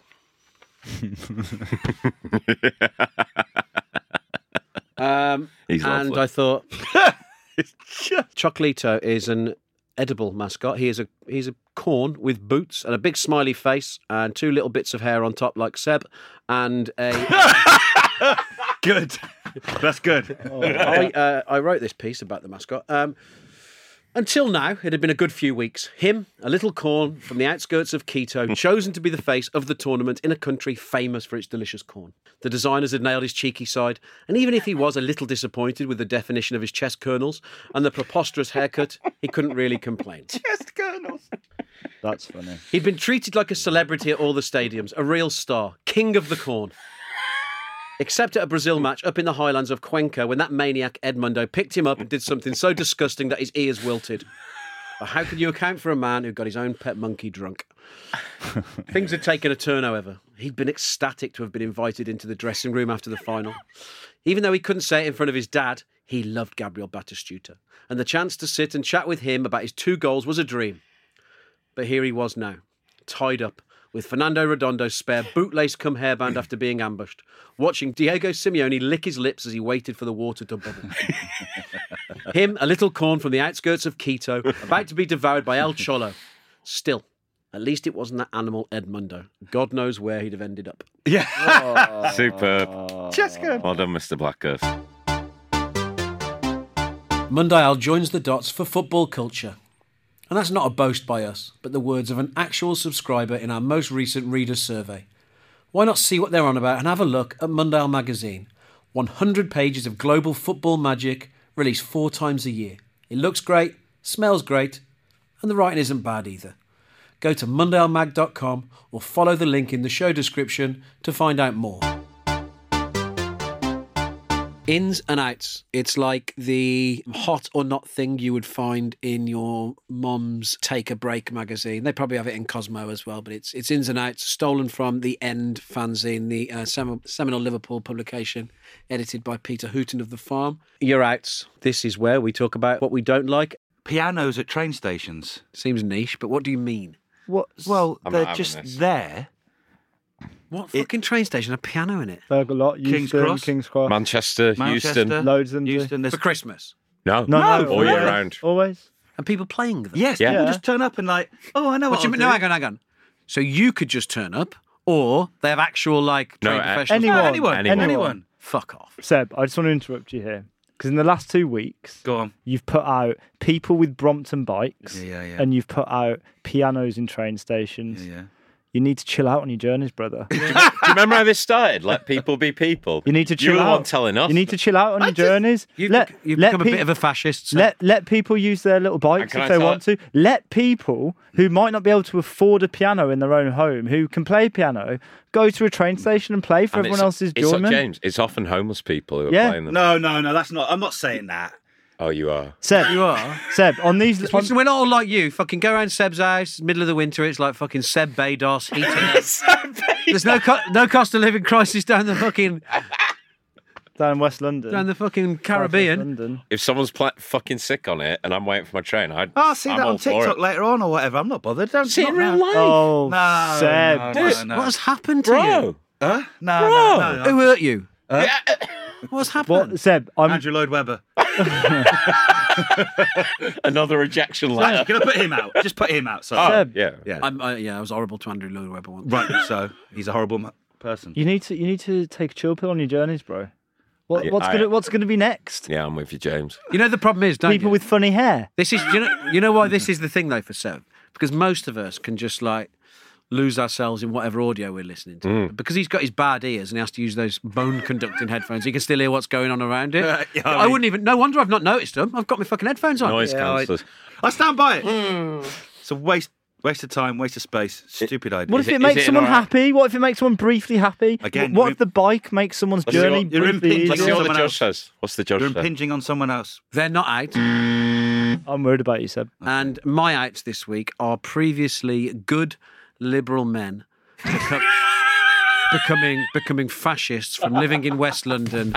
G: And I thought Choclito is an edible mascot. He's a corn with boots and a big smiley face and two little bits of hair on top like Seb and a...
C: Good. That's good.
G: I wrote this piece about the mascot. Until now, it had been a good few weeks. Him, a little corn from the outskirts of Quito, chosen to be the face of the tournament in a country famous for its delicious corn. The designers had nailed his cheeky side, and even if he was a little disappointed with the definition of his chest kernels and the preposterous haircut, he couldn't really complain.
C: Chest kernels.
F: That's funny.
G: He'd been treated like a celebrity at all the stadiums, a real star, king of the corn. Except at a Brazil match up in the highlands of Cuenca when that maniac Edmundo picked him up and did something so disgusting that his ears wilted. But how can you account for a man who got his own pet monkey drunk? Things had taken a turn, however. He'd been ecstatic to have been invited into the dressing room after the final. Even though he couldn't say it in front of his dad, he loved Gabriel Batistuta. And the chance to sit and chat with him about his 2 goals was a dream. But here he was now, tied up, with Fernando Redondo's spare bootlace cum hairband after being ambushed, watching Diego Simeone lick his lips as he waited for the water to bubble. Him, a little corn from the outskirts of Quito, about to be devoured by El Cholo. Still, at least it wasn't that animal Edmundo. God knows where he'd have ended up.
C: Yeah.
E: Superb.
C: Just good.
E: Well done, Mr. Blackhurst.
G: Mundial joins the dots for football culture. And that's not a boast by us, but the words of an actual subscriber in our most recent reader survey. Why not see what they're on about and have a look at Mundial magazine? 100 pages of global football magic, released 4 times a year. It looks great, smells great, and the writing isn't bad either. Go to mundialmag.com or follow the link in the show description to find out more. Ins and outs. It's like the hot or not thing you would find in your mum's Take a Break magazine. They probably have it in Cosmo as well, but it's ins and outs, stolen from The End fanzine, the seminal Liverpool publication, edited by Peter Hooton of The Farm. Your outs. This is where we talk about what we don't like.
C: Pianos at train stations.
G: Seems niche, but what do you mean?
C: What? Well,
E: I'm
C: they're
E: not having
C: just
E: this.
C: there.
G: What fucking train station? A piano in it?
F: Burgerlot,
C: King's
F: Euston,
C: Cross?
F: King's Cross.
E: Manchester, Houston.
F: Loads of them do.
C: Houston. There's...
G: For Christmas.
E: No,
F: No,
E: all year round.
F: Always.
G: And people playing them.
C: Yes,
E: Yeah.
C: people just turn up and like, oh, I know what
G: What do you mean?
C: I'll
G: No,
C: do.
G: hang on. So you could just turn up, or they have actual, like,
E: No,
G: trained professionals.
C: Anyone.
G: Fuck off.
F: Seb, I just want to interrupt you here. Because in the last 2 weeks,
C: Go on.
F: you've put out people with Brompton bikes
C: Yeah.
F: and you've put out pianos in train stations.
C: Yeah.
F: You need to chill out on your journeys, brother.
E: you remember how this started? Let people be people.
F: You need to chill
E: You were the
F: out.
E: one telling us.
F: You need to chill out on your journeys.
G: You've become a bit of a fascist. So.
F: Let people use their little bikes
E: Can
F: if
E: I
F: they
E: tell
F: want to. Let people who might not be able to afford a piano in their own home, who can play piano, go to a train station and play for
E: And
F: everyone else's enjoyment.
E: James, it's often homeless people who are
F: Yeah.
E: playing them.
C: No, that's not. I'm not saying that.
E: Oh, you are.
F: Seb,
G: You are.
F: Seb, on these.
G: Listen, we're not all like you. Fucking go around Seb's house, middle of the winter, it's like fucking Seb Bados heating. There's no cost of living crisis down the fucking
F: down West London.
G: down the fucking
F: South West
G: Caribbean.
F: London.
E: If someone's fucking sick on it and I'm waiting for my train,
C: See
E: I'm
C: that
E: all
C: on
E: for
C: TikTok
E: it.
C: later on or whatever. I'm not bothered. Don't
E: See it in
C: not
E: real
C: now.
E: life.
F: Oh,
C: No,
F: Seb.
C: no.
G: What has happened to
E: Bro.
G: you?
C: Huh? No.
G: Who hurt you? What's happened?
F: What, Seb?
C: Andrew Lloyd Webber.
E: Another rejection letter.
C: Can I put him out? Just put him out. Sorry.
F: Seb,
E: Yeah.
C: Yeah.
G: I was horrible to Andrew Lloyd Webber once.
C: Right. So he's a horrible person.
F: you need to take a chill pill on your journeys, bro.
E: Yeah,
F: What's gonna be next?
E: Yeah, I'm with you, James.
G: You know the problem is, don't
F: People
G: you?
F: with funny hair.
G: This is you know why this is the thing though for Seb? Because most of us can just like lose ourselves in whatever audio we're listening to. Because he's got his bad ears and he has to use those bone conducting headphones, he can still hear what's going on around it.
C: Yeah,
G: I wouldn't even. No wonder I've not noticed them. I've got my fucking headphones on.
E: Noise cancellers.
C: I stand by it. It's a waste of time, waste of space. Stupid idea.
F: What if it
E: is
F: makes
E: it
F: someone
E: an alright-
F: happy? What if it makes someone briefly happy?
C: Again,
F: what
C: you're
F: if the bike makes someone's
E: Let's see
F: journey
E: what-
C: you're
F: briefly
C: impinging
E: Let's see
F: easier?
E: what the
C: Someone
E: judge
C: else.
E: says. What's the judge
C: You're
E: say?
C: impinging on someone else.
G: They're not out.
F: I'm worried about you, Seb.
G: And my outs this week are previously good liberal men becoming fascists from living in West London.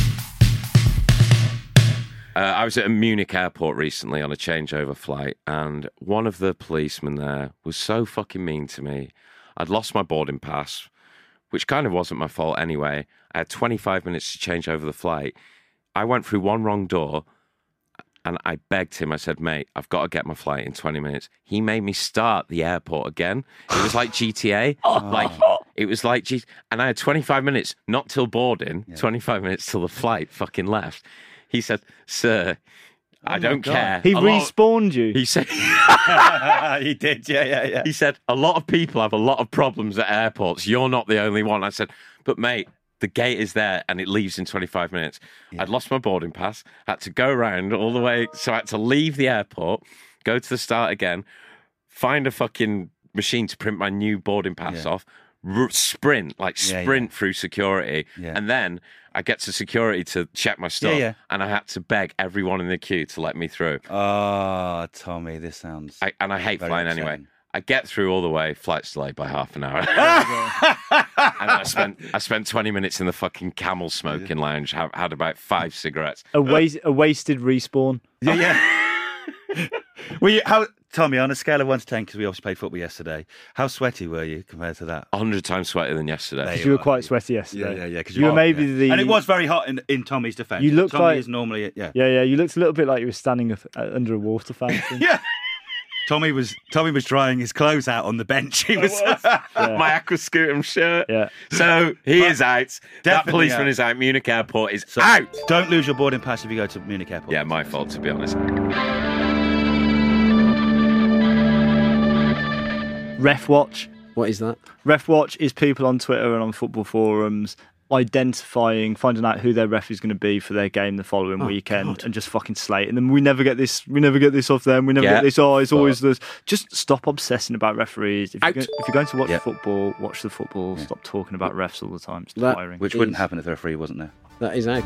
E: I was at a Munich airport recently on a changeover flight, and one of the policemen there was so fucking mean to me. I'd lost my boarding pass, which kind of wasn't my fault anyway. I had 25 minutes to change over the flight. I went through one wrong door, and I begged him. I said, mate, I've got to get my flight in 20 minutes. He made me start the airport again. It was like GTA. It was like and I had 25 minutes, not till boarding, 25 minutes till the flight fucking left. He said, sir, I don't care.
F: He respawned you.
E: He said,
C: He did, yeah.
E: he said, a lot of people have a lot of problems at airports. You're not the only one. I said, but mate, the gate is there and it leaves in 25 minutes. I'd lost my boarding pass, had to go around all the way. So I had to leave the airport, go to the start again, find a fucking machine to print my new boarding pass off, sprint through security.
C: Yeah.
E: And then I get to security to check my stuff. And I had to beg everyone in the queue to let me through.
C: Oh, Tommy, this sounds.
E: I hate
C: very
E: flying
C: upsetting.
E: anyway. I get through all the way, flight's delayed by half an hour. And I spent 20 minutes in the fucking camel smoking lounge, had about 5 cigarettes.
F: A wasted respawn.
C: Yeah. Tommy, on a scale of 1 to 10, because we obviously played football yesterday, how sweaty were you compared to that?
E: 100 times sweatier than yesterday.
C: There
F: You were quite sweaty yesterday.
C: Yeah. 'cause
F: You were maybe the.
C: And it was very hot in Tommy's defence.
F: You looked
C: Tommy
F: like-
C: is normally, yeah.
F: Yeah. You looked a little bit like you were standing under a water fountain.
C: Yeah. Tommy was drying his clothes out on the bench. He was.
E: My Aquascutum shirt.
F: Yeah.
E: So he is out. That
C: Definitely
E: policeman
C: out.
E: is out. Munich airport is out.
C: Don't lose your boarding pass if you go to Munich Airport.
E: Yeah, my fault, to be honest.
F: Ref Watch.
G: What is that?
F: Ref Watch is people on Twitter and on football forums finding out who their ref is going to be for their game the following weekend, and just fucking slating them. We never get this off them. We never get this. Oh, it's always this. Just stop obsessing about referees. If you're going to watch football, watch the football. Stop talking about refs all the time. It's tiring.
C: Which wouldn't happen if the referee wasn't there.
G: That is out.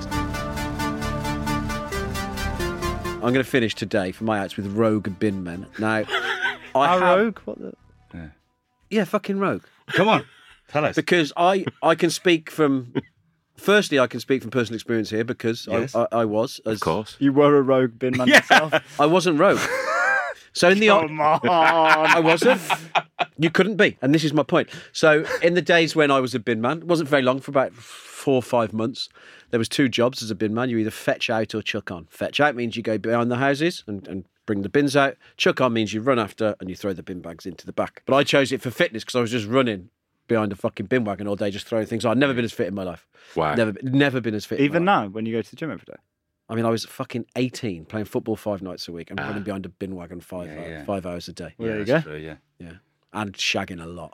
G: I'm going to finish today for my outs with rogue bin men. Now,
F: Rogue? What the?
G: Yeah, fucking rogue.
C: Come on, tell us.
G: Because I can speak from. Firstly, I can speak from personal experience here because
C: Yes.
G: I was.
E: Of course.
F: You were a rogue bin man yourself.
G: I wasn't rogue. So in the
F: Come on.
G: I wasn't. You couldn't be, and this is my point. So in the days when I was a bin man, it wasn't very long, for about 4 or 5 months. There was 2 jobs as a bin man. You either fetch out or chuck on. Fetch out means you go behind the houses and bring the bins out. Chuck on means you run after and you throw the bin bags into the back. But I chose it for fitness because I was just running behind a fucking bin wagon all day, just throwing things on. I've never been as fit in my life.
E: Wow.
G: Never been as fit.
F: Even
G: in my life.
F: now, when you go to the gym every day.
G: I mean, I was fucking 18, playing football 5 nights a week and running behind a bin wagon 5 hours a day.
F: Well, there you go.
C: True, yeah.
G: Yeah. and shagging a lot.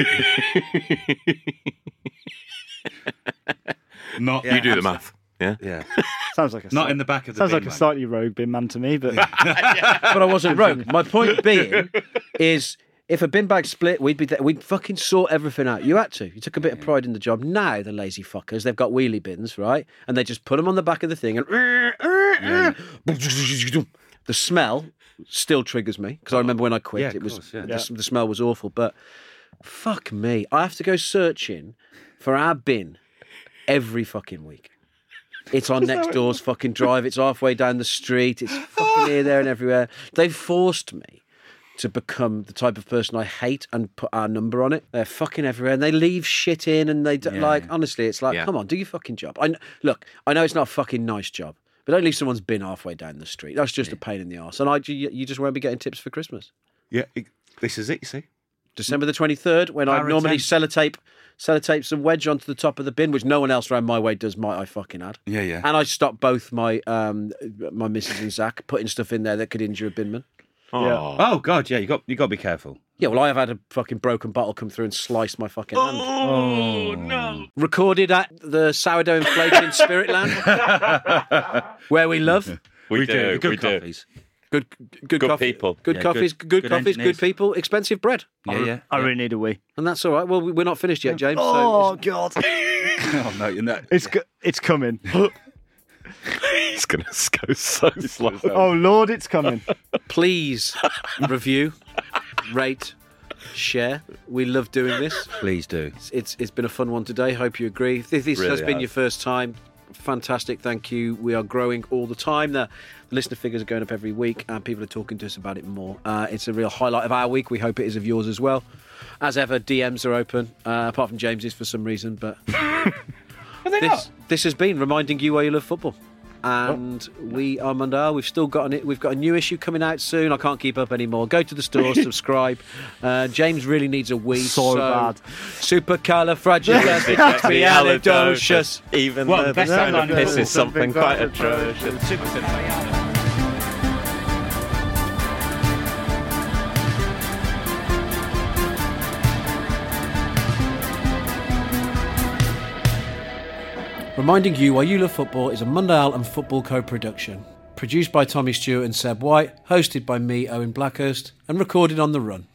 C: Not
E: You do the math. Yeah.
C: Yeah.
F: Sounds like a
C: Not in the back of the
F: sounds
C: bin
F: like a
C: bag.
F: slightly rogue bin man to me, but
G: But I wasn't rogue. My point being is, if a bin bag split, we'd fucking sort everything out. You had to. You took a bit of pride in the job. Now, the lazy fuckers, they've got wheelie bins, right? And they just put them on the back of the thing and... The smell still triggers me, because I remember when I quit,
C: Yeah,
G: it
C: of
G: was
C: course, yeah.
G: the smell was awful. But fuck me, I have to go searching for our bin every fucking week. It's on next door's fucking drive. It's halfway down the street. It's fucking here, there, and everywhere. They've forced me to become the type of person I hate and put our number on it. They're fucking everywhere, and they leave shit in, and they honestly, it's like, come on, do your fucking job. I know it's not a fucking nice job, but don't leave someone's bin halfway down the street. That's just a pain in the arse. And you just won't be getting tips for Christmas.
C: Yeah, this is it, you see.
G: December the 23rd, when I
C: Power
G: normally
C: attempt.
G: sellotape some wedge onto the top of the bin, which no one else around my way does, might I fucking add.
C: Yeah, yeah.
G: And I stopped both my my missus and Zach putting stuff in there that could injure a binman.
C: Oh God, yeah, you got to be careful.
G: Yeah, well, I have had a fucking broken bottle come through and slice my fucking hand.
C: Oh no!
G: Recorded at the Sourdough Inflation Spirit Land, where we love
E: We do.
C: Good
E: We do.
C: coffees.
G: good coffee,
E: people.
G: good
C: Yeah,
G: coffees,
C: good
G: good coffees,
C: engineers.
G: good people, expensive bread,
C: Yeah, yeah.
F: I really need a wee.
G: and that's all right. Well, we're not finished yet, James.
F: Oh
G: So
F: God,
C: Oh no, you're not.
F: it's coming.
E: It's going to go so slow.
F: Oh Lord, it's coming.
G: please review, rate, share. We love doing this.
C: Please do.
G: It's been a fun one today. Hope you agree. If this
E: Really
G: has been
E: has.
G: your first time, fantastic. Thank you. We are growing all the time. The listener figures are going up every week, and people are talking to us about it more. It's a real highlight of our week. We hope it is of yours as well. As ever, DMs are open, apart from James's for some reason. But this has been reminding you why you love football. And we are Mondial. We've still got we've got a new issue coming out soon. I can't keep up anymore. Go to the store, subscribe. James really needs a wee.
F: So bad.
G: Supercalifragilisticexpialidocious.
E: Even
C: Well,
E: the
C: best
E: sound of
C: headline
E: piss
C: of all,
E: is something quite atrocious.
G: Reminding You Why You Love Football is a Mondial and Football co-production. Produced by Tommy Stewart and Seb White, hosted by me, Owen Blackhurst, and recorded on the run.